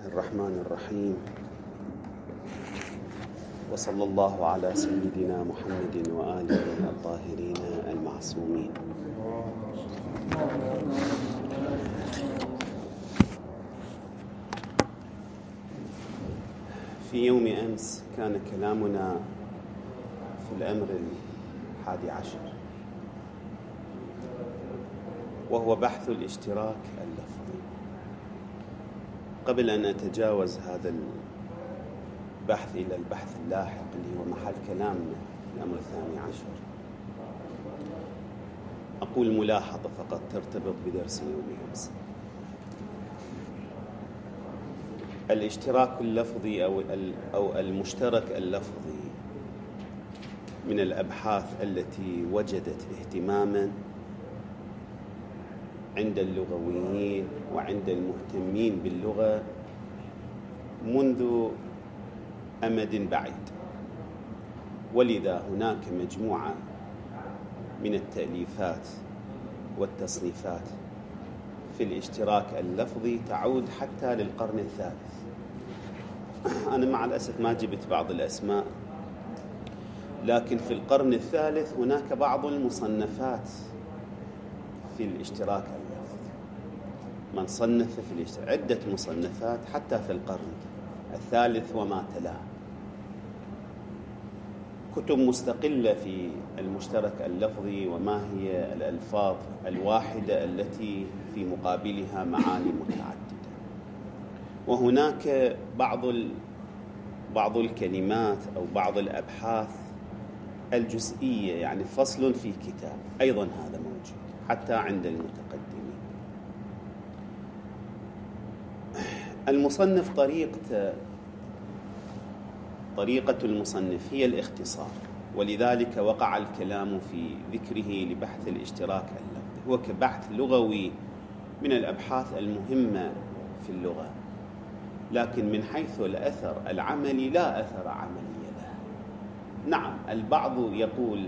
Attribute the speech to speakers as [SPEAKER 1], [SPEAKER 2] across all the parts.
[SPEAKER 1] الرحمن الرحيم، وصلى الله على سيدنا محمد وآله الطاهرين المعصومين. في يوم أمس كان كلامنا في الأمر 11، وهو بحث الاشتراك اللفظي. قبل أن أتجاوز هذا البحث إلى البحث اللاحق اللي هو محل كلامنا الأمر 12، أقول ملاحظة فقط ترتبط بدرس يوم أمس. الاشتراك اللفظي أو المشترك اللفظي من الأبحاث التي وجدت اهتماما عند اللغويين وعند المهتمين باللغة منذ أمد بعيد، ولذا هناك مجموعة من التأليفات والتصنيفات في الاشتراك اللفظي تعود حتى للقرن الثالث. أنا مع الأسف ما جبت بعض الأسماء، لكن في القرن الثالث هناك بعض المصنفات في الاشتراك اللفظي. من صنف في الاشتراك عدة مصنفات حتى في القرن الثالث وما تلاه، كتب مستقلة في المشترك اللفظي وما هي الألفاظ الواحدة التي في مقابلها معاني متعددة. وهناك بعض الكلمات أو بعض الأبحاث الجزئية، يعني فصل في كتاب، أيضا هذا موجود حتى عند المتقدمين. المصنف طريقة المصنف هي الاختصار، ولذلك وقع الكلام في ذكره لبحث الاشتراك اللفظي. هو كبحث لغوي من الأبحاث المهمة في اللغة، لكن من حيث الأثر العملي لا أثر عملي له. نعم، البعض يقول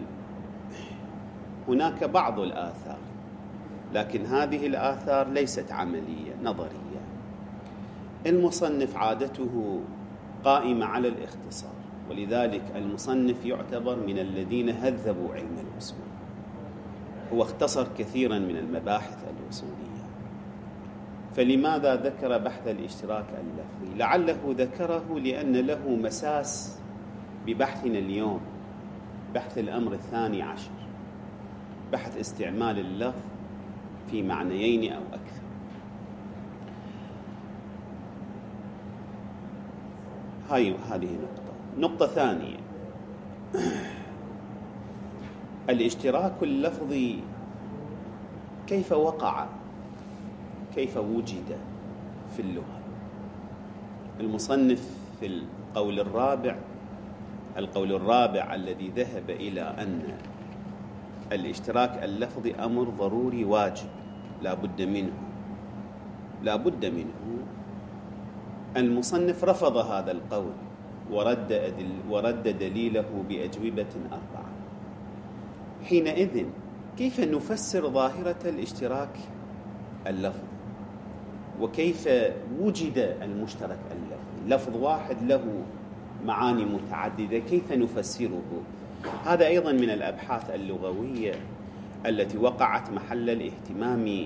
[SPEAKER 1] هناك بعض الآثار، لكن هذه الآثار ليست عملية نظرية. المصنف عادته قائمة على الاختصار، ولذلك المصنف يعتبر من الذين هذبوا علم الأصول. هو اختصر كثيرا من المباحث الأصولية. فلماذا ذكر بحث الاشتراك اللفظي؟ لعله ذكره لأن له مساس ببحثنا اليوم، بحث الأمر 12، بحث استعمال اللفظ في معنيين أو أكثر. هذه نقطة ثانية. الاشتراك اللفظي كيف وقع، كيف وجد في اللغة؟ المصنف في القول الرابع الذي ذهب إلى أن الاشتراك اللفظي أمر ضروري واجب لا بد منه. المصنف رفض هذا القول ورد دليله بأجوبة 4. حينئذ كيف نفسر ظاهرة الاشتراك اللفظي؟ وكيف وجد المشترك اللفظي؟ لفظ واحد له معاني متعددة، كيف نفسره؟ هذا أيضا من الأبحاث اللغوية التي وقعت محل الاهتمام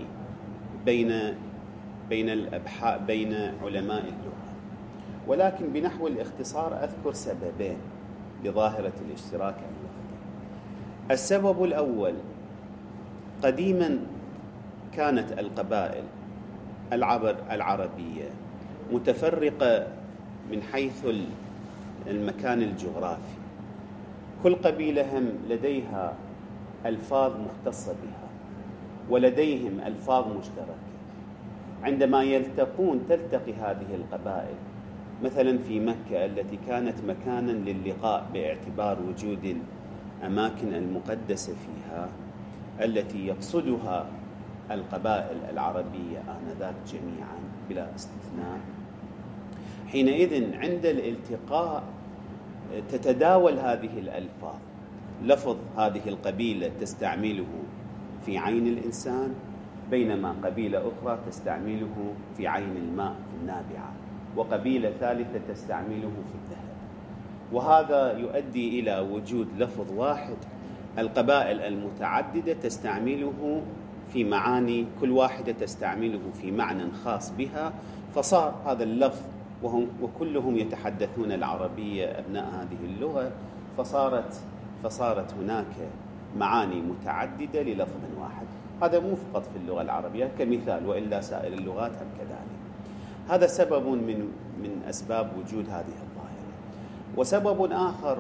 [SPEAKER 1] بين علماء اللغة. ولكن بنحو الاختصار أذكر سببين لظاهرة الاشتراك اللفظي. السبب الأول، قديما كانت القبائل العربية متفرقة من حيث المكان الجغرافي. كل قبيلة لديها ألفاظ مختصة بها ولديهم ألفاظ مشتركة. عندما تلتقي هذه القبائل مثلا في مكة التي كانت مكانا للقاء باعتبار وجود الأماكن المقدسة فيها التي يقصدها القبائل العربية آنذاك جميعا بلا استثناء، حينئذ عند الالتقاء تتداول هذه الألفاظ. لفظ هذه القبيلة تستعمله في عين الإنسان، بينما قبيلة أخرى تستعمله في عين الماء في النابعة. وقبيلة ثالثة تستعمله في الذهب. وهذا يؤدي إلى وجود لفظ واحد القبائل المتعددة تستعمله في معاني، كل واحدة تستعمله في معنى خاص بها، فصار هذا اللفظ وكلهم يتحدثون العربية أبناء هذه اللغة، فصارت هناك معاني متعددة للفظ واحد. هذا مو فقط في اللغة العربية كمثال، وإلا سائر اللغات هم كذلك. هذا سبب من أسباب وجود هذه الظاهرة. وسبب آخر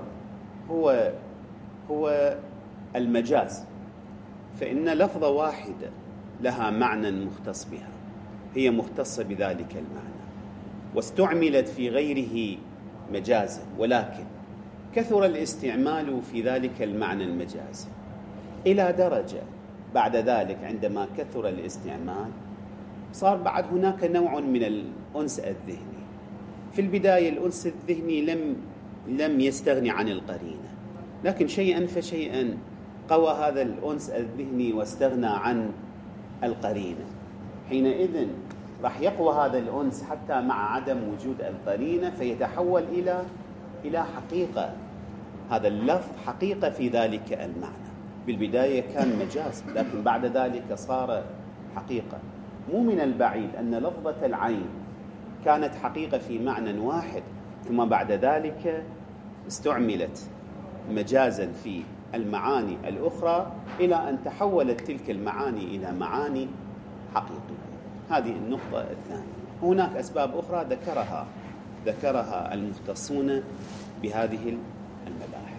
[SPEAKER 1] هو المجاز، فإن لفظة واحدة لها معنى مختص بها، هي مختصة بذلك المعنى واستعملت في غيره مجازا، ولكن كثر الاستعمال في ذلك المعنى المجازي إلى درجة بعد ذلك عندما كثر الاستعمال صار بعد هناك نوع من الأنس الذهني. في البداية الأنس الذهني لم يستغني عن القرينة، لكن شيئا فشيئا قوى هذا الأنس الذهني واستغنى عن القرينة. حينئذ راح يقوى هذا الأنس حتى مع عدم وجود القرينة، فيتحول إلى حقيقة. هذا اللفظ حقيقة في ذلك المعنى. بالبداية كان مجاز، لكن بعد ذلك صار حقيقة. مو من البعيد أن لفظة العين كانت حقيقة في معنى واحد، ثم بعد ذلك استعملت مجازا في المعاني الأخرى إلى أن تحولت تلك المعاني إلى معاني حقيقية. هذه النقطة الثانية. هناك أسباب أخرى ذكرها المختصون بهذه المباحث.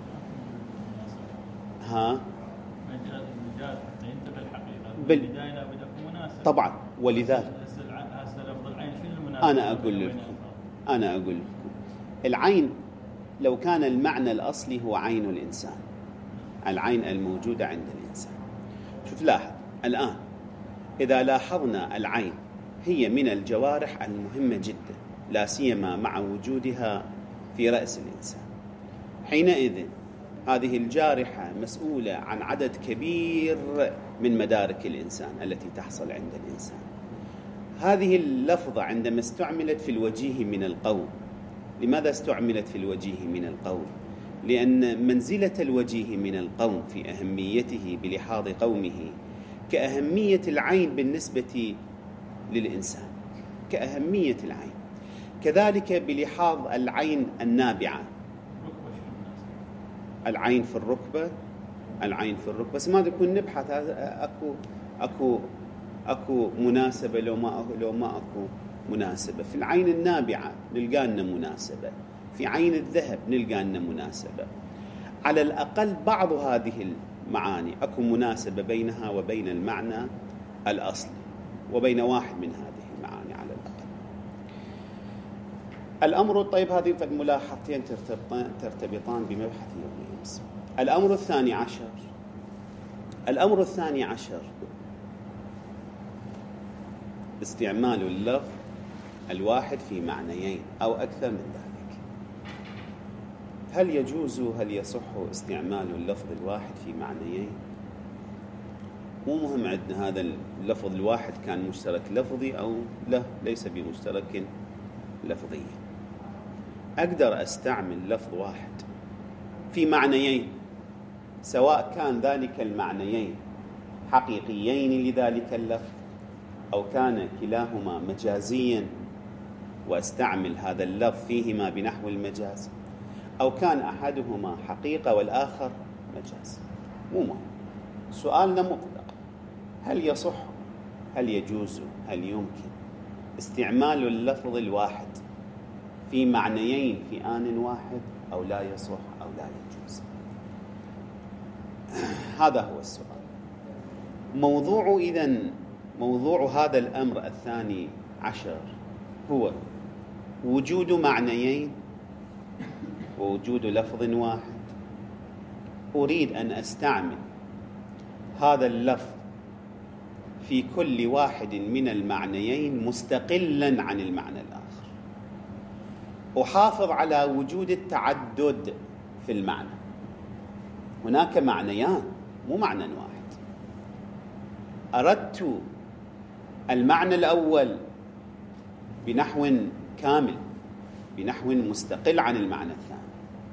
[SPEAKER 2] المجاز حتى ينتقل الحقيقة بالبداية لا بد يكون مناسب.
[SPEAKER 1] طبعا، ولذلك
[SPEAKER 2] لفظ العين شنو المناسب؟
[SPEAKER 1] أنا أقول لكم العين لو كان المعنى الأصلي هو عين الإنسان، العين الموجودة عند الإنسان. شوف لاحظ الآن، إذا لاحظنا العين هي من الجوارح المهمة جدا، لا سيما مع وجودها في رأس الإنسان. حينئذ هذه الجارحة مسؤولة عن عدد كبير من مدارك الإنسان التي تحصل عند الإنسان. هذه اللفظة عندما استعملت في الوجيه من القول، لماذا استعملت في الوجيه من القول؟ لأن منزلة الوجيه من القوم في أهميته بلحاظ قومه كأهمية العين بالنسبة للإنسان، كأهمية العين. كذلك بلحاظ العين النابعة، العين في الركبة، بس ما يكون نبحث أكو مناسبة لو ما أكو مناسبة. في العين النابعة نلقى لنا مناسبة، في عين الذهب نلقى لنا مناسبة. على الأقل بعض هذه المعاني أكو مناسبة بينها وبين المعنى الأصلي، وبين واحد من هذه المعاني على الأقل. الأمر الطيب، هذه الملاحظتين ترتبطان بمبحث يوم أمس. الأمر الثاني عشر استعمال اللفظ الواحد في معنيين أو أكثر من ذلك. هل يصح استعمال اللفظ الواحد في معنيين؟ مو مهم عندنا هذا اللفظ الواحد كان مشترك لفظي أو لا، ليس بمشترك لفظي. أقدر أستعمل لفظ واحد في معنيين، سواء كان ذلك المعنيين حقيقيين لذلك اللفظ أو كان كلاهما مجازيا وأستعمل هذا اللفظ فيهما بنحو المجاز، أو كان أحدهما حقيقة والآخر مجاز. مو مهم، سؤالنا مطلق: هل يصح، هل يجوز، هل يمكن استعمال اللفظ الواحد في معنيين في آن واحد، أو لا يصح أو لا يجوز؟ هذا هو السؤال. موضوع هذا الأمر الثاني عشر هو وجود معنيين ووجود لفظ واحد. أريد أن أستعمل هذا اللفظ في كل واحد من المعنيين مستقلا عن المعنى الآخر، أحافظ على وجود التعدد في المعنى. هناك معنيان مو معنى واحد. أردت المعنى الأول بنحو كامل بنحو مستقل عن المعنى الثاني.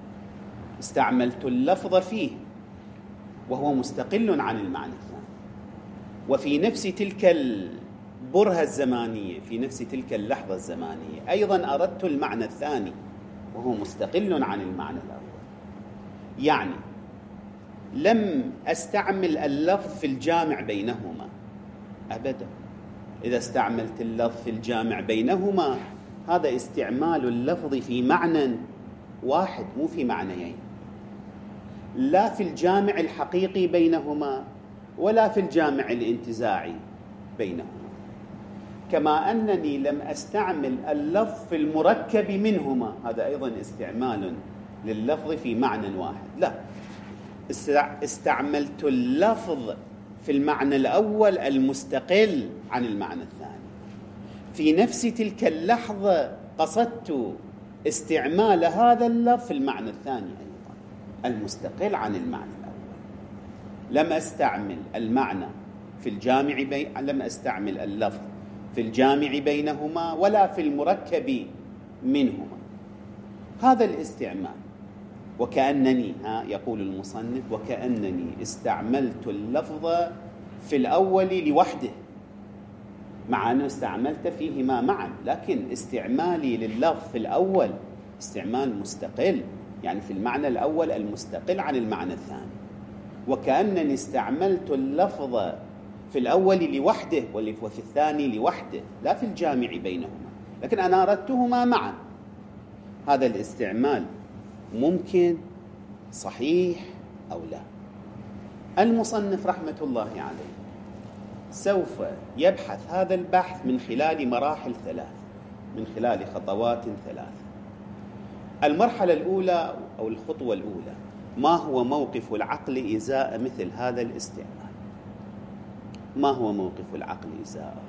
[SPEAKER 1] استعملت اللفظ فيه وهو مستقل عن المعنى الثاني، وفي نفس تلك البرهة الزمانية، في نفس تلك اللحظة الزمانية أيضا أردت المعنى الثاني وهو مستقل عن المعنى الأول. يعني لم أستعمل اللفظ في الجامع بينهما أبدا. إذا استعملت اللفظ في الجامع بينهما هذا استعمال اللفظ في معنى واحد مو في معنيين، لا في الجامع الحقيقي بينهما ولا في الجامع الانتزاعي بينهما. كما أنني لم أستعمل اللفظ في المركب منهما، هذا أيضا استعمال لللفظ في معنى واحد، لا، استعملت اللفظ في المعنى الأول المستقل عن المعنى الثاني. في نفس تلك اللحظة قصدت استعمال هذا اللفظ في المعنى الثاني أيضا المستقل عن المعنى الأول. لم أستعمل المعنى في الجامع لم أستعمل اللفظ في الجامع بينهما ولا في المركب منهما. هذا الاستعمال وكأنني يقول المصنف وكأنني استعملت اللفظ في الأول لوحده، مع أنه استعملت فيهما معا، لكن استعمالي لللفظ في الأول استعمال مستقل، يعني في المعنى الأول المستقل عن المعنى الثاني. وكأنني استعملت اللفظ في الأول لوحده وفي الثاني لوحده، لا في الجامع بينهما، لكن أنا أردتهما معا. هذا الاستعمال ممكن صحيح أو لا. المصنف رحمة الله عليه سوف يبحث هذا البحث من خلال مراحل ثلاث، من خلال خطوات ثلاث. المرحلة الأولى أو الخطوة الأولى: ما هو موقف العقل إزاء مثل هذا الاستعمال؟ ما هو موقف العقل إزاءه؟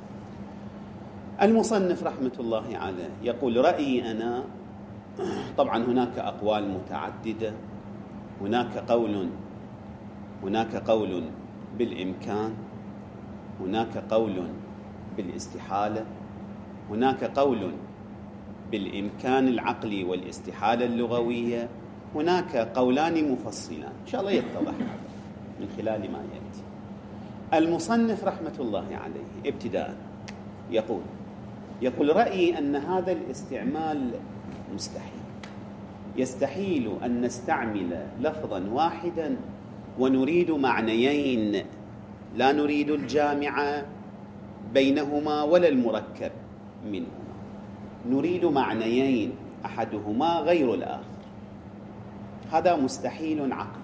[SPEAKER 1] المصنف رحمة الله عليه يقول: رأيي أنا، طبعا هناك أقوال متعددة، هناك قول بالإمكان، هناك قول بالاستحالة، هناك قول بالإمكان العقلي والاستحالة اللغوية، هناك قولان مفصلان إن شاء الله يتضح من خلال ما يأتي. المصنف رحمة الله عليه ابتداء يقول رأيي أن هذا الاستعمال مستحيل. يستحيل أن نستعمل لفظا واحدا ونريد معنيين، لا نريد الجامع بينهما ولا المركب منهما، نريد معنيين أحدهما غير الآخر. هذا مستحيل عقلي.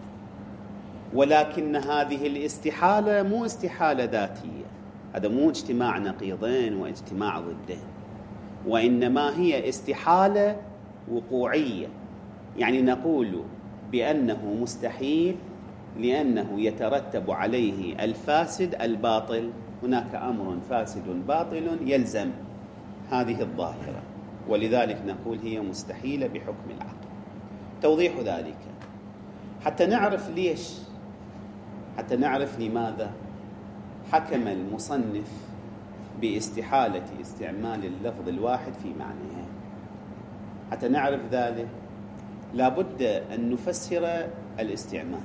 [SPEAKER 1] ولكن هذه الاستحالة مو استحالة ذاتية، هذا مو اجتماع نقيضين واجتماع ضدين، وإنما هي استحالة وقوعية. يعني نقول بأنه مستحيل لأنه يترتب عليه الفاسد الباطل، هناك أمر فاسد باطل يلزم هذه الظاهرة، ولذلك نقول هي مستحيلة بحكم العقل. توضيح ذلك حتى نعرف ليش، حتى نعرف لماذا حكم المصنف باستحالة استعمال اللفظ الواحد في معنيه. حتى نعرف ذلك لابد أن نفسر الاستعمال،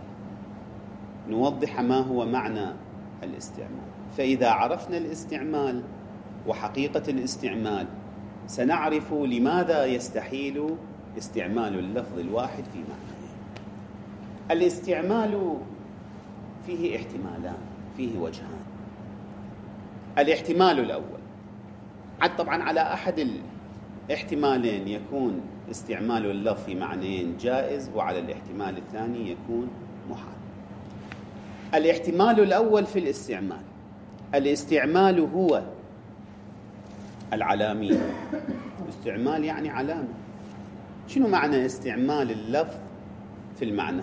[SPEAKER 1] نوضح ما هو معنى الاستعمال. فإذا عرفنا الاستعمال وحقيقة الاستعمال سنعرف لماذا يستحيل استعمال اللفظ الواحد في معنيه. الاستعمال فيه احتمالان، فيه وجهان. الاحتمال الأول طبعا على أحد الاحتمالين يكون استعمال اللفظ في معنيين جائز، وعلى الاحتمال الثاني يكون محال. الاحتمال الأول في الاستعمال: الاستعمال هو العلامي. الاستعمال يعني علامة. شنو معنى استعمال اللفظ في المعنى؟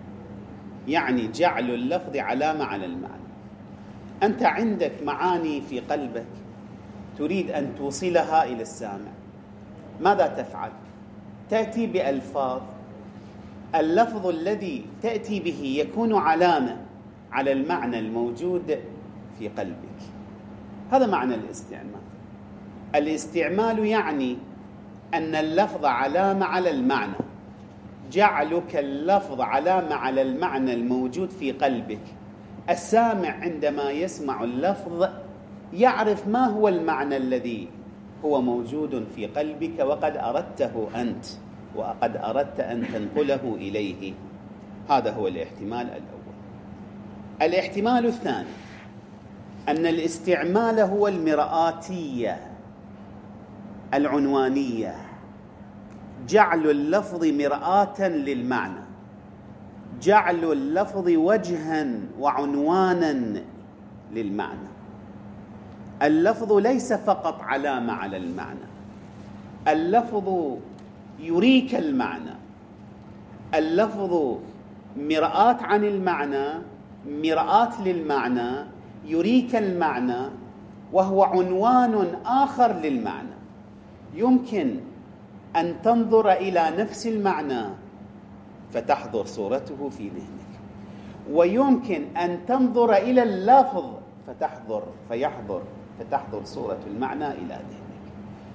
[SPEAKER 1] يعني جعل اللفظ علامة على المعنى. أنت عندك معاني في قلبك تريد أن توصلها إلى السامع، ماذا تفعل؟ تأتي بألفاظ، اللفظ الذي تأتي به يكون علامة على المعنى الموجود في قلبك. هذا معنى الاستعمال. الاستعمال يعني أن اللفظ علامة على المعنى، جعلك اللفظ علامة على المعنى الموجود في قلبك. السامع عندما يسمع اللفظ يعرف ما هو المعنى الذي هو موجود في قلبك وقد أردته أنت، وقد أردت أن تنقله إليه. هذا هو الاحتمال الأول. الاحتمال الثاني أن الاستعمال هو المرآتية العنوانية، جعل اللفظ مرآة للمعنى، جعل اللفظ وجها وعنوانا للمعنى. اللفظ ليس فقط علامة على المعنى، اللفظ يريك المعنى، اللفظ مرآة عن المعنى، مرآة للمعنى، يريك المعنى، وهو عنوان آخر للمعنى. يمكن أن تنظر إلى نفس المعنى فتحضر صورته في ذهنك، ويمكن أن تنظر إلى اللفظ فتحضر صورة المعنى إلى ذهنك،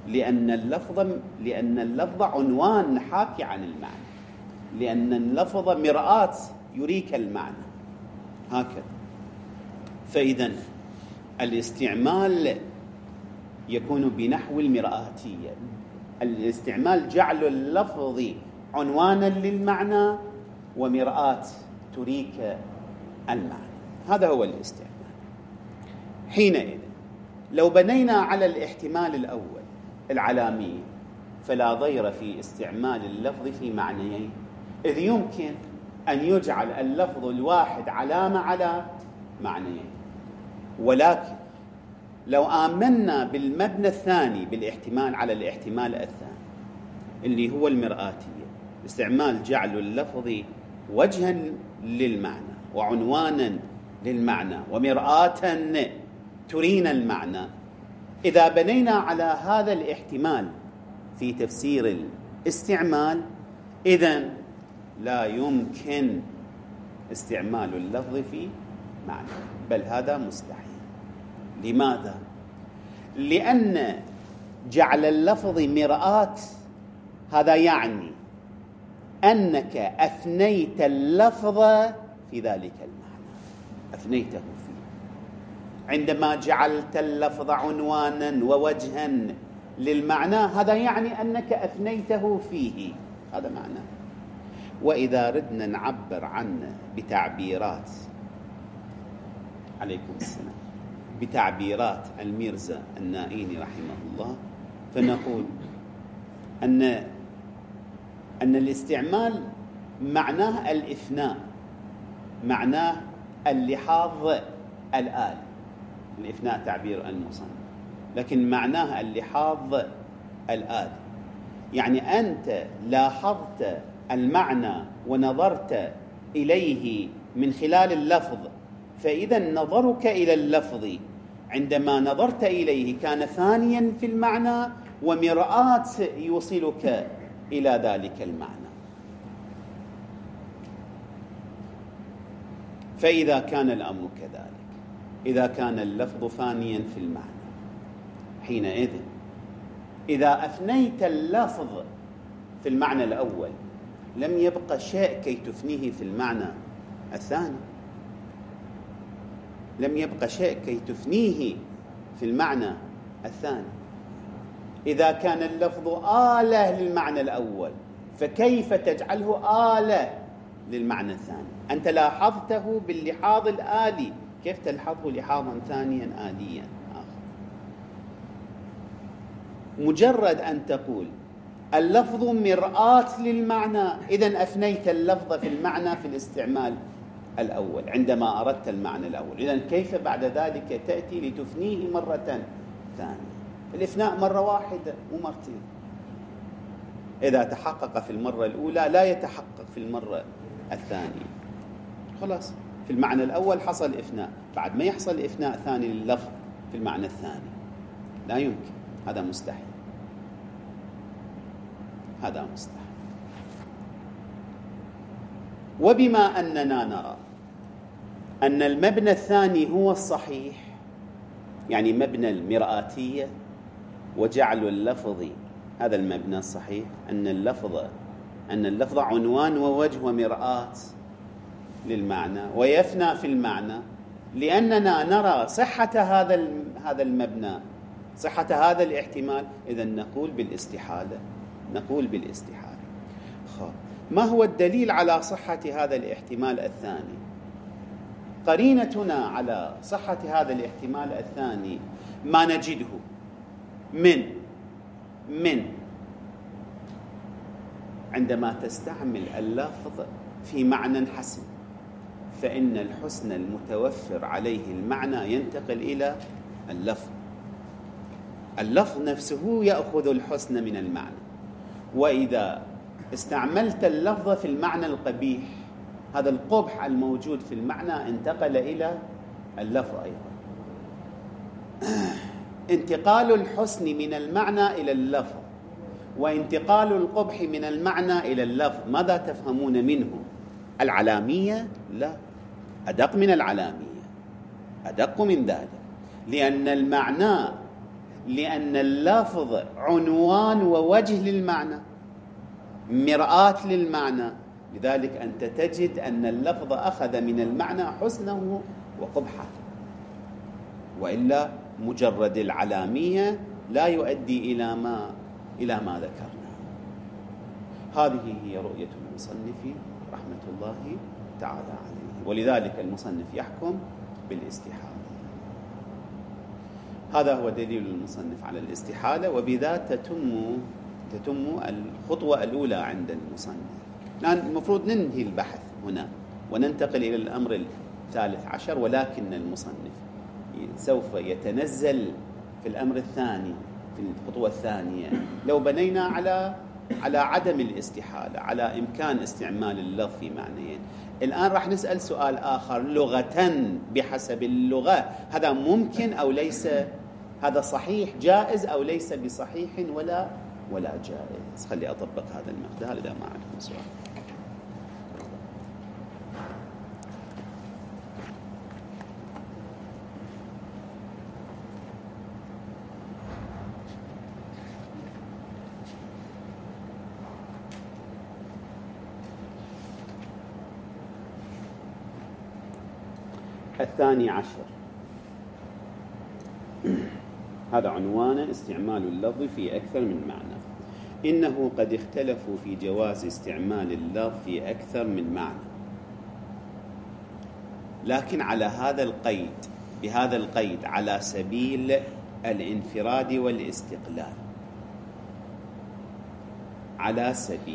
[SPEAKER 1] لأن اللفظ عنوان حاكي عن المعنى، لأن اللفظ مرآة يريك المعنى. هكذا. فإذا الاستعمال يكون بنحو المرآتية، الاستعمال جعل اللفظ عنوانا للمعنى ومرآة تريك المعنى. هذا هو الاستعمال. حينئذ لو بنينا على الاحتمال الأول العلامي فلا ضير في استعمال اللفظ في معنيين، إذ يمكن أن يجعل اللفظ الواحد علامة على معنيين. ولكن لو آمنا بالمبنى الثاني بالاحتمال على الاحتمال الثاني اللي هو المرآتية، استعمال جعل اللفظ وجها للمعنى وعنوانا للمعنى ومرآة ترينا المعنى، إذا بنينا على هذا الاحتمال في تفسير الاستعمال، إذن لا يمكن استعمال اللفظ في معنى، بل هذا مستحيل. لماذا؟ لأن جعل اللفظ مرآة هذا يعني أنك أثنيت اللفظ في ذلك المعنى، أثنيته فيه. عندما جعلت اللفظ عنوانا ووجها للمعنى هذا يعني أنك أثنيته فيه، هذا معناه. وإذا ردنا نعبر عنه بتعبيرات، عليكم السلام، بتعبيرات الميرزا النائيني رحمه الله، فنقول أن الاستعمال معناه الإثناء، معناه اللحاظ الآلي. الإثناء تعبير المصنف، لكن معناه اللحاظ الآلي، يعني أنت لاحظت المعنى ونظرت إليه من خلال اللفظ، فإذا نظرك إلى اللفظ عندما نظرت إليه كان ثانيا في المعنى ومرآة يوصلك إلى ذلك المعنى. فإذا كان الأمر كذلك، إذا كان اللفظ ثانيا في المعنى، حينئذ إذا أثنيت اللفظ في المعنى الأول لم يبقى شيء كي تثنيه في المعنى الثاني، لم يبقى شيء كي تثنيه في المعنى الثاني. إذا كان اللفظ آلة للمعنى الأول فكيف تجعله آلة للمعنى الثاني؟ أنت لاحظته باللحاظ الآلي، كيف تلحظه لحاظا ثانيا آليا آخر؟ مجرد أن تقول اللفظ مرآة للمعنى، إذن أثنيت اللفظ في المعنى في الاستعمال الأول عندما أردت المعنى الأول. إذن كيف بعد ذلك تأتي لتثنيه مرة ثانية؟ الإثناء مرة واحدة ومرتين، إذا تحقق في المرة الأولى لا يتحقق في المرة الثانية. خلاص، في المعنى الأول حصل إثناء، بعد ما يحصل إثناء ثاني لللفظ في المعنى الثاني لا يمكن، هذا مستحيل، هذا مستحيل. وبما أننا نرى أن المبنى الثاني هو الصحيح، يعني مبنى المرآتية وجعل اللفظ هذا المبنى الصحيح، أن اللفظ عنوان ووجه ومرآة للمعنى، ويفنى في المعنى، لأننا نرى صحة هذا المبنى، صحة هذا الاحتمال، إذن نقول بالاستحالة. ما هو الدليل على صحة هذا الاحتمال الثاني؟ قرينتنا على صحة هذا الاحتمال الثاني ما نجده من عندما تستعمل اللفظ في معنى حسن، فإن الحسن المتوفر عليه المعنى ينتقل إلى اللفظ نفسه يأخذ الحسن من المعنى. وإذا استعملت اللفظ في المعنى القبيح، هذا القبح الموجود في المعنى انتقل إلى اللفظ أيضا. انتقال الحسن من المعنى إلى اللفظ وانتقال القبح من المعنى إلى اللفظ، ماذا تفهمون منه؟ العلامية؟ لا، أدق من العلامية، أدق من ذلك، لأن اللفظ عنوان ووجه للمعنى، مرآة للمعنى، لذلك أنت تجد أن اللفظ أخذ من المعنى حسنه وقبحه، وإلا مجرد العلامية لا يؤدي إلى ما ذكرنا. هذه هي رؤية المصنف رحمة الله تعالى عليه، ولذلك المصنف يحكم بالاستحالة. هذا هو دليل المصنف على الاستحالة، وبذا تتم الخطوة الأولى عند المصنف. الآن المفروض ننهي البحث هنا وننتقل إلى الأمر الثالث عشر، ولكن المصنف سوف يتنزل في الأمر الثاني، في الخطوة الثانية، لو بنينا على عدم الاستحالة، على إمكان استعمال اللفظ في معنيين. الآن راح نسأل سؤال آخر لغة، بحسب اللغة هذا ممكن أو ليس، هذا صحيح جائز أو ليس بصحيح ولا جائز. خلي أطبق هذا المقدار إذا ما عندكم سؤال. الثاني عشر، هذا عنوانه استعمال اللفظ في أكثر من معنى. إنه قد اختلفوا في جواز استعمال اللفظ في أكثر من معنى، لكن على هذا القيد، بهذا القيد، على سبيل الانفراد والاستقلال. على سبيل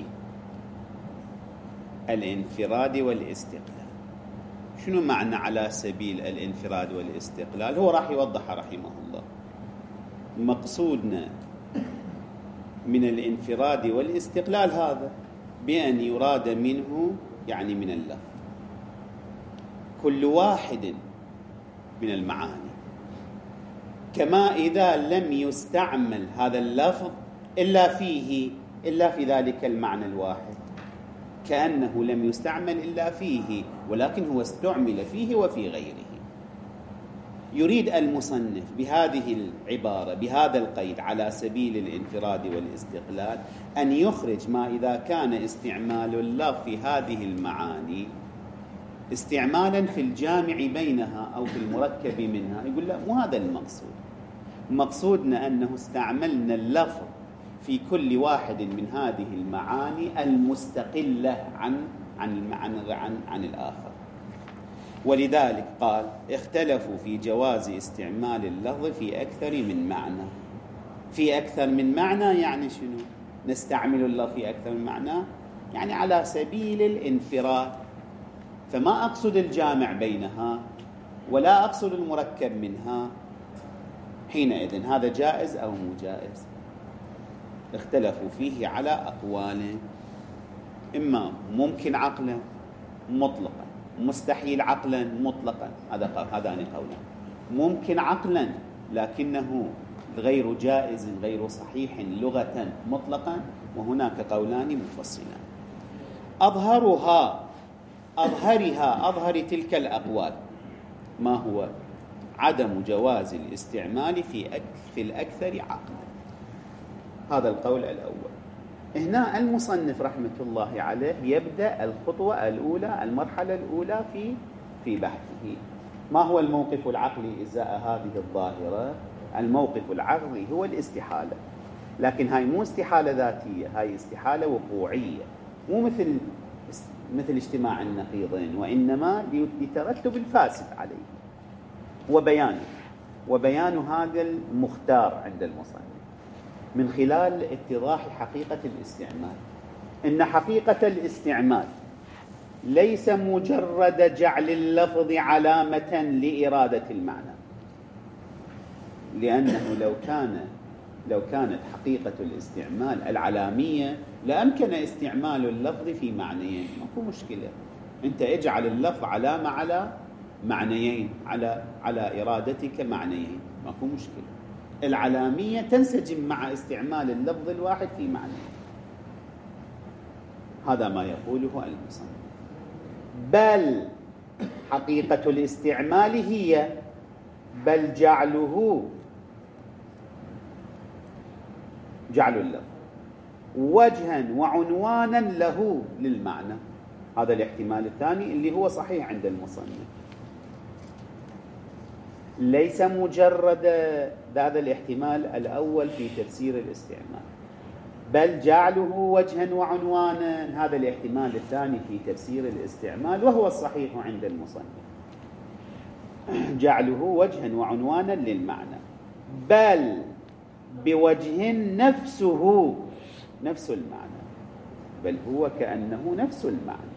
[SPEAKER 1] الانفراد والاستقلال. شنو معنى على سبيل الانفراد والاستقلال؟ هو راح يوضح رحمه الله. مقصودنا من الانفراد والاستقلال هذا بأن يراد منه، يعني من اللفظ، كل واحد من المعاني، كما إذا لم يستعمل هذا اللفظ إلا في ذلك المعنى الواحد، كأنه لم يستعمل إلا فيه، ولكن هو استعمل فيه وفي غيره. يريد المصنف بهذه العبارة، بهذا القيد، على سبيل الانفراد والاستقلال، أن يخرج ما إذا كان استعمال اللفظ في هذه المعاني استعمالا في الجامع بينها أو في المركب منها. يقول لا، مو هذا المقصود. مقصودنا أنه استعملنا اللفظ في كل واحد من هذه المعاني المستقلة عن الآخر. ولذلك قال اختلفوا في جواز استعمال اللفظ في أكثر من معنى. في أكثر من معنى يعني شنو؟ نستعمل اللفظ في أكثر من معنى، يعني على سبيل الانفراد، فما أقصد الجامع بينها ولا أقصد المركب منها. حينئذ هذا جائز أو مو جائز؟ اختلفوا فيه على أقوال، إما ممكن عقلا مطلقا، مستحيل عقلا مطلقا، هذان قولان. ممكن عقلا لكنه غير جائز غير صحيح لغة مطلقا، وهناك قولان مفصلان. أظهر تلك الأقوال ما هو؟ عدم جواز الاستعمال في الأكثر عقلا. هذا القول الأول. هنا المصنف رحمة الله عليه يبدأ الخطوة الأولى، المرحلة الأولى في بحثه. ما هو الموقف العقلي إزاء هذه الظاهرة؟ الموقف العقلي هو الاستحالة، لكن هاي مو استحالة ذاتية، هاي استحالة وقوعية، مو مثل اجتماع النقيضين، وإنما لترتب الفاسد عليه وبيان هذا المختار عند المصنف من خلال اتضاح حقيقة الاستعمال. إن حقيقة الاستعمال ليس مجرد جعل اللفظ علامة لإرادة المعنى، لأنه لو كانت حقيقة الاستعمال العلامية لأمكن استعمال اللفظ في معنيين، ماكو مشكلة. أنت اجعل اللفظ علامة على معنيين، على إرادتك معنيين، ماكو مشكلة. العلامية تنسجم مع استعمال اللفظ الواحد في معنيين. هذا ما يقوله المصنف. بل حقيقة الاستعمال هي جعل اللفظ وجها وعنوانا له للمعنى. هذا الاحتمال الثاني اللي هو صحيح عند المصنف، ليس مجرد هذا الاحتمال الأول في تفسير الاستعمال، بل جعله وجها وعنوانا، هذا الاحتمال الثاني في تفسير الاستعمال، وهو الصحيح عند المصنف، جعله وجها وعنوانا للمعنى، بل بوجه نفس المعنى، بل هو كأنه نفس المعنى،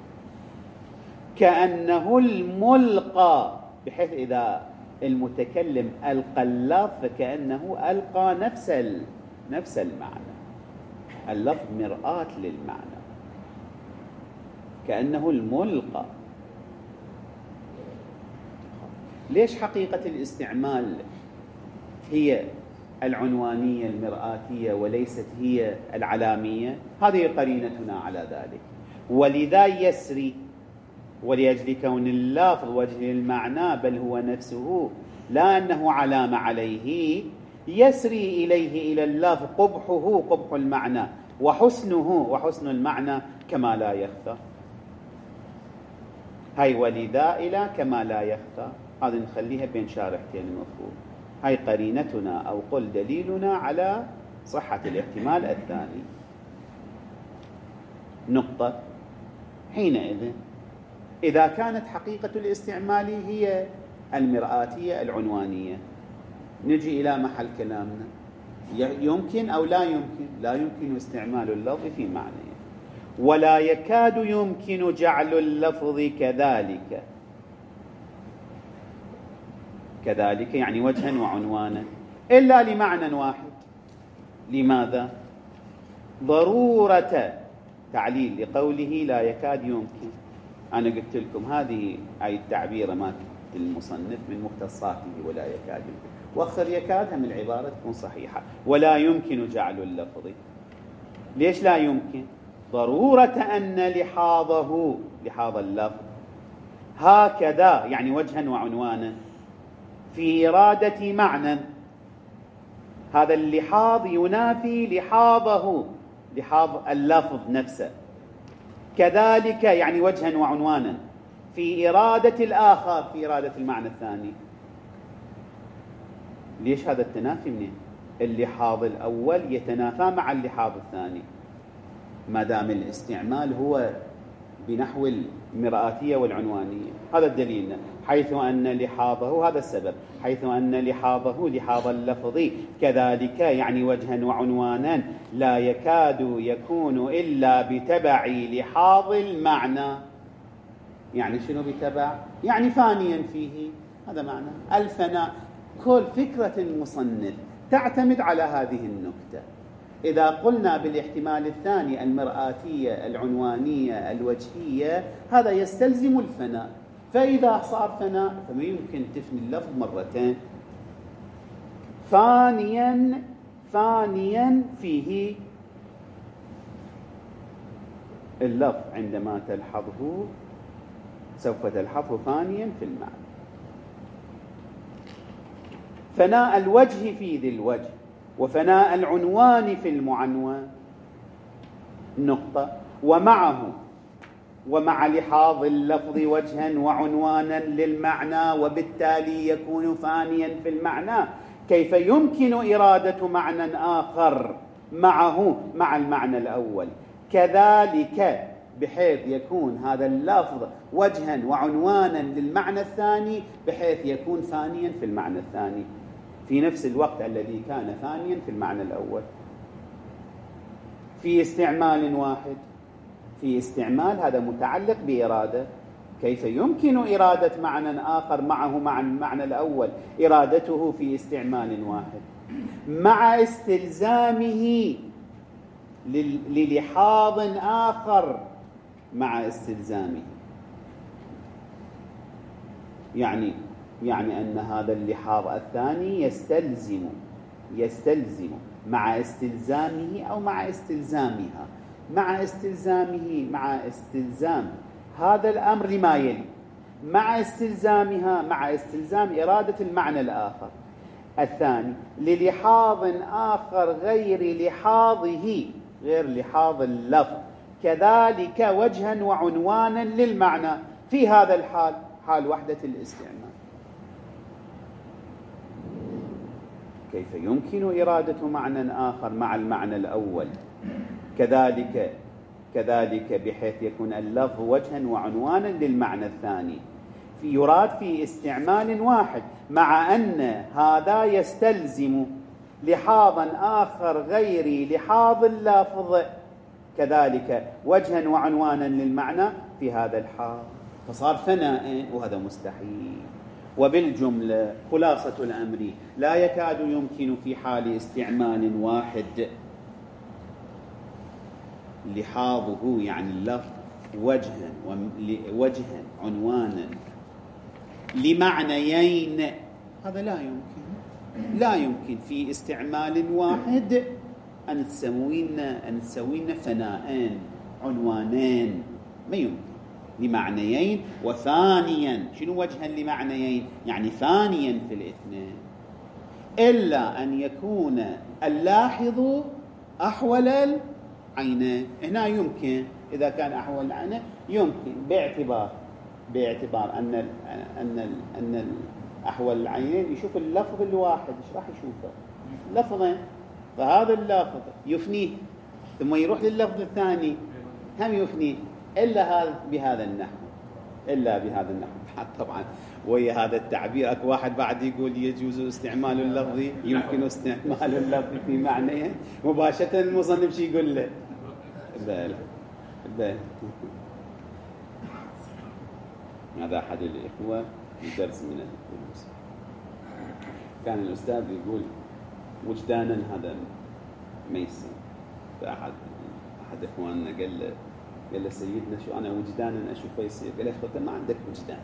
[SPEAKER 1] كأنه الملقى، بحيث إذا المتكلم ألقى اللفظ فكأنه ألقى نفس المعنى. اللفظ مرآة للمعنى، كأنه الملقى. ليش حقيقة الاستعمال هي العنوانية المرآتية وليست هي العلامية؟ هذه قرينتنا على ذلك. ولذا يسري، ولأجل كون اللفظ وجه المعنى بل هو نفسه لا أنه علامة عليه، يسري إليه إلى اللفظ قبحه قبح المعنى وحسن المعنى كما لا يخفى. هاي ولذا إلى كما لا يخفى، هذا نخليها بين شارحتين المفروض. هاي قرينتنا أو قل دليلنا على صحة الاحتمال الثاني. نقطة. حينئذ إذا كانت حقيقة الاستعمال هي المرآتية العنوانية، نجي إلى محل كلامنا. يمكن أو لا يمكن؟ لا يمكن استعمال اللفظ في معنى، ولا يكاد يمكن جعل اللفظ كذلك يعني وجها وعنوانا، إلا لمعنى واحد. لماذا؟ ضرورة تعليل لقوله لا يكاد يمكن. أنا قلت لكم هذه أي التعبير ما المصنف من مختصاته ولا يكاد يمكن، وأخر يكاد هم العبارة تكون صحيحة. ولا يمكن جعل اللفظ. ليش لا يمكن؟ ضرورة أن لحاظ اللفظ هكذا يعني وجها وعنوانا في إرادة معنى، هذا اللحاظ ينافي لحاظ اللفظ نفسه، كذلك يعني وجها وعنوانا في إرادة الآخر، في إرادة المعنى الثاني. ليش هذا التنافي؟ منين؟ اللحاظ الأول يتنافى مع اللحاظ الثاني ما دام الاستعمال هو بنحو المرآتية والعنوانية. هذا الدليل، حيث أن لحاظه، هذا السبب، حيث أن لحاظه لحاظ اللفظ كذلك يعني وجها وعنوانا لا يكاد يكون إلا بتبع لحاظ المعنى. يعني شنو بتبع؟ يعني فانيا فيه. هذا معنى الفناء. كل فكرة المصنف تعتمد على هذه النكتة. إذا قلنا بالاحتمال الثاني المرآتية العنوانية الوجهية، هذا يستلزم الفناء، فإذا صار فناء فما يمكن تفني اللفظ مرتين. فانيا فيه اللفظ عندما تلحظه سوف تلحظه فانيا في المعنى. فناء الوجه في ذي الوجه وفناء العنوان في المعنون نقطة، ومع لحاظ اللفظ وجها وعنوانا للمعنى، وبالتالي يكون فانيا في المعنى. كيف يمكن إرادة معنى آخر مع المعنى الأول؟ كذلك بحيث يكون هذا اللفظ وجها وعنوانا للمعنى الثاني، بحيث يكون ثانيا في المعنى الثاني في نفس الوقت الذي كان ثانيا في المعنى الأول، في استعمال واحد. في استعمال هذا متعلق بإرادة. كيف يمكن إرادة معنى آخر معه مع المعنى الأول؟ إرادته في استعمال واحد مع استلزامه للحاظ آخر مع استلزامه. يعني أن هذا اللحاظ الثاني يستلزم مع استلزامه أو مع استلزامها، مع استلزام هذا الأمر لما يلي، مع استلزامها، مع استلزام إرادة المعنى الآخر الثاني للحاظ آخر غير لحاظ اللفظ، كذلك وجها وعنوانا للمعنى في هذا الحال، حال وحدة الاستعمال. كيف يمكن إرادة معنى آخر مع المعنى الأول؟ كذلك بحيث يكون اللفظ وجها وعنوانا للمعنى الثاني، يراد في استعمال واحد، مع أن هذا يستلزم لحاظا آخر غير لحاظ اللفظ، كذلك وجها وعنوانا للمعنى في هذا الحال. فصار فناء، وهذا مستحيل. وبالجملة خلاصة الأمر لا يكاد يمكن في حال استعمال واحد لحاظه يعني اللفظ وجها عنوانا لمعنيين، هذا لا يمكن في استعمال واحد أن تسوين فناءين عنوانين، ما يمكن لمعنيين. وثانيا شنو وجها لمعنيين؟ يعني ثانيا في الاثنين، إلا أن يكون اللاحظ أحول العينين. هنا يمكن إذا كان أحول العينين يمكن باعتبار أن أحول العينين يشوف اللفظ الواحد، إيش راح يشوفه؟ لفظين، فهذا اللفظ يفنيه ثم يروح لللفظ الثاني هم يفنيه، إلا بهذا النحو. طبعا ويا هذا التعبير اكو واحد بعد يقول يجوز استعمال اللفظ، يمكن استعمال اللفظ في معنيه مباشرة. المصنف شي يقول له؟ بل هذا أحد الإخوة في درس من الدروس، كان الأستاذ يقول وجدانا هذا ما يصير. فأحد إخواننا قال له سيدنا شو أنا وجدانا أشوفه يصير؟ قال له أنت ما عندك وجدان.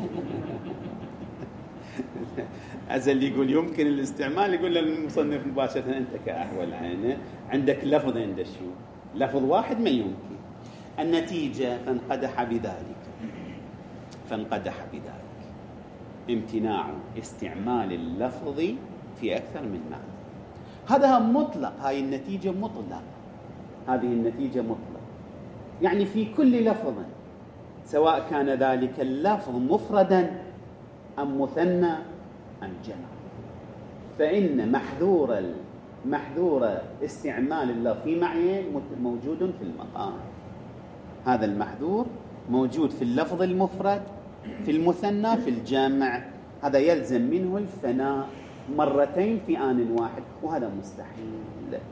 [SPEAKER 1] أزل يقول يمكن الاستعمال، يقول للمصنف مباشرة أنت كأحول عينه عندك لفظ عند شو؟ لفظ واحد ما يمكن. النتيجة فانقدح بذلك امتناع استعمال اللفظ في أكثر من معنى. هذا مطلق، هذه النتيجة مطلق، يعني في كل لفظ، سواء كان ذلك اللفظ مفردا أم مثنى أم جمع، فإن محذور استعمال اللفظ في معنى موجود في المقام. هذا المحذور موجود في اللفظ المفرد، في المثنى، في الجمع. هذا يلزم منه الفناء مرتين في آن واحد، وهذا مستحيل.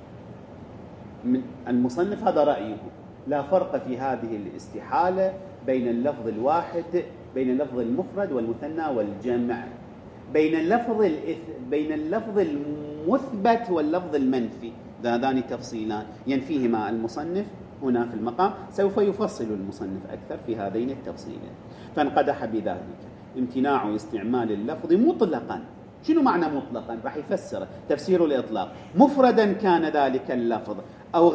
[SPEAKER 1] المصنف هذا رأيه، لا فرق في هذه الاستحالة بين اللفظ الواحد، بين اللفظ المفرد والمثنى والجمع، بين اللفظ المثبت واللفظ المنفي. هذان تفصيلان ينفيهما المصنف هنا في المقام، سوف يفصل المصنف أكثر في هذين التفصيلين. فانقدح بذلك امتناع استعمال اللفظ مطلقا. شنو معنى مطلقا؟ راح يفسر تفسير الإطلاق. مفردا كان ذلك اللفظ أو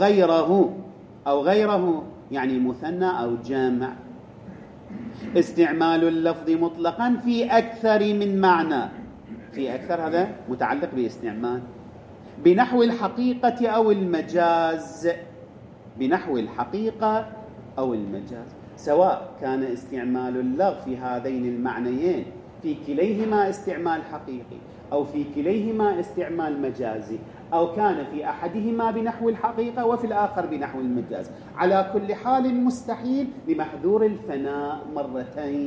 [SPEAKER 1] غيره يعني مثنى أو جامع. استعمال اللفظ مطلقا في أكثر من معنى. في أكثر هذا متعلق باستعمال بنحو الحقيقة أو المجاز، بنحو الحقيقة أو المجاز، سواء كان استعمال اللغو في هذين المعنيين في كليهما استعمال حقيقي أو في كليهما استعمال مجازي، أو كان في أحدهما بنحو الحقيقة وفي الآخر بنحو المجاز. على كل حال مستحيل بمحذور الفناء مرتين.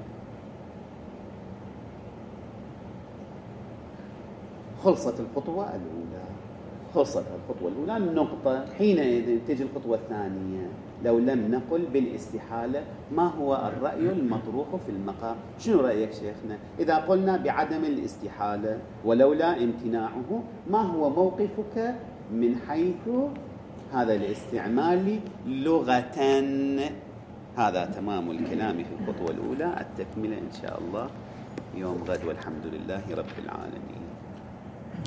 [SPEAKER 1] خلصت الخطوة الأولى. خلصت الخطوة الأولى النقطة. حينئذ تجي الخطوة الثانية. لو لم نقل بالاستحالة، ما هو الرأي المطروح في المقام؟ شنو رأيك شيخنا؟ إذا قلنا بعدم الاستحالة ولولا امتناعه، ما هو موقفك من حيث هذا الاستعمال لغة؟ هذا تمام الكلام في الخطوة الأولى. التكملة إن شاء الله يوم غد، والحمد لله رب العالمين.